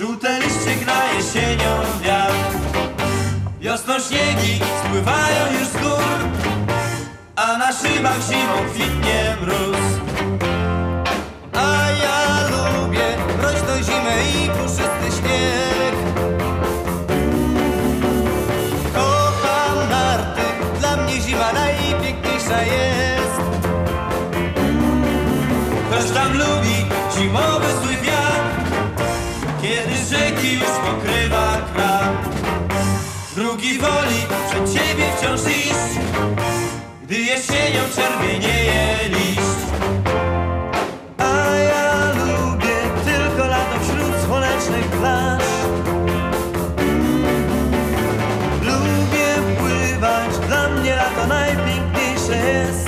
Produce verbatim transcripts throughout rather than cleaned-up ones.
żółte liście gra jesienią wiatr. Wiosną śniegi spływają już z gór, a na szybach zimą kwitnie mróz. A ja lubię mroźną zimę i puszysty śnieg. Kocham narty, dla mnie zima najpiękniejsza jest. Ktoś tam lubi zimowy zły wiatr, kiedy rzeki już pokrywa kran. Drugi woli przed ciebie wciąż iść, gdy jesienią czerwienieje liść. A ja lubię tylko lato wśród słonecznych plaż. Lubię pływać, dla mnie lato najpiękniejsze jest.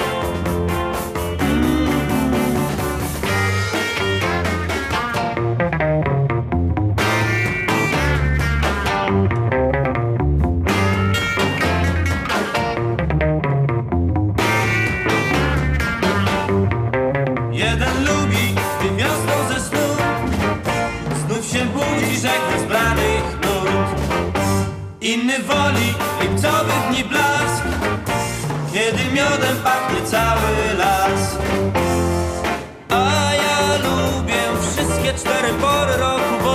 Jeden lubi, gdy wiosną ze snu znów się budzi rzek bezbranych nut. Inny woli lipcowych dni blask, kiedy miodem pachnie cały las. A ja lubię wszystkie cztery pory roku,